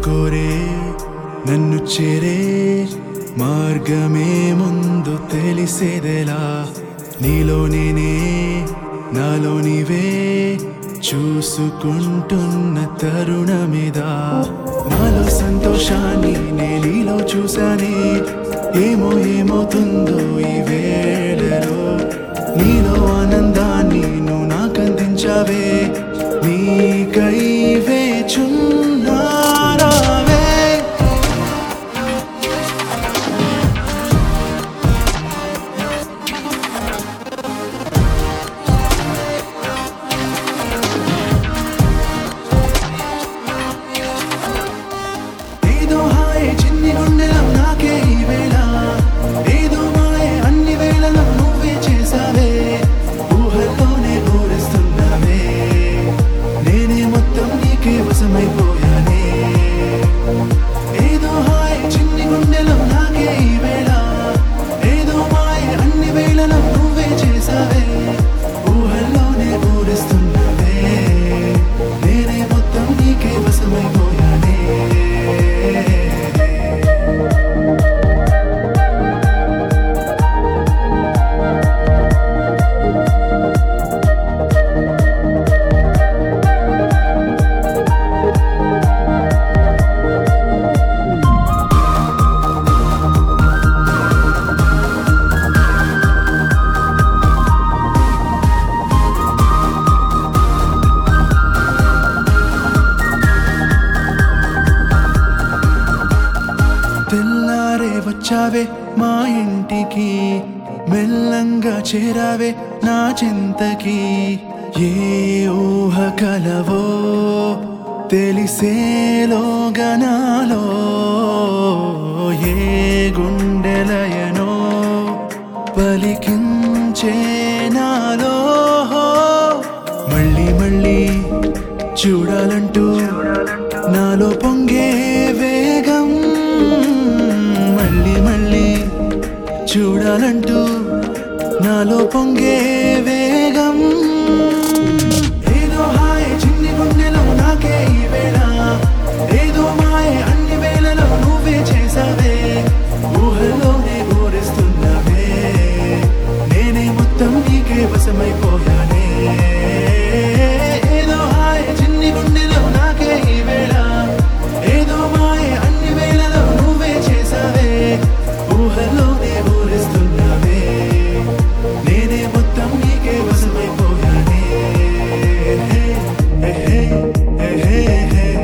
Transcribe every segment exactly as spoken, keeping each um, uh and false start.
కోరే నన్ను చేరే మార్గమే ముందు తెలిసేదెలా నీలో నేనే నాలో నీవే చూసుకుంటున్న తరుణమిదా నాలో సంతోషాన్ని నేనీలో చూశానే ఏమో ఏమవుతుందో ఈ వేళలో నీలో ఆనందాన్ని నువ్వు నాకందించావే నీకై వేచున్నారావే ఏదో హాయే చిన్ని గుండెలో నాకే ఈ వేళ ఏదో మాయే అన్ని వేళలో నువ్వే చేసావే ఊహల్లోనే ఊరిస్తున్నావే నేనే మొత్తం నీకే వశమైపోయానే ఏదో హాయే చిన్ని గుండెలో నాకే ఈ వేళ ఏదో మాయే అన్ని వేళలో నువ్వే చేసావే ఊహల్లోనే ఊరిస్తున్నావే నేనే మొత్తం నీకే వశమైపోయానే తెల్లారే వచ్చావే మా ఇంటికి మెల్లంగా చేరావే నా చింతకి ఏ ఊహ కలవో తెలిసేలోగా నాలో ఏ గుండెలయనో పలికించే నాలో మళ్ళీ మళ్ళీ చూడాలంటూ నాలో పొంగే వేగం మళ్ళీ మళ్ళీ చూడాలంటూ నాలో పొంగే వేగం ఏదో హాయే చిన్ని గుండెలో నాకే ఈ వేళ ఏదో మాయే అన్ని వేళలో నువ్వే చేసావే ఊహల్లోనే ఊరిస్తున్నావే నేనే మొత్తం నీకే వశమైపోయానే ఏదో హాయే చిన్ని గుండెలో నాకే ఈ వేళ ఏదో మాయే అన్ని వేళలో నువ్వే చేసావే ఊహల్లోనే ఊరిస్తున్నావే నేనే మొత్తం నీకే వశమైపోయానే హే, హే, హే, హే, హే, హే.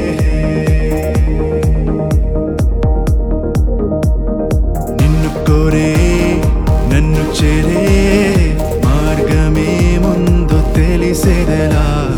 నిన్ను కోరే నన్ను చేరే మార్గమే ముందు తెలిసేదెలా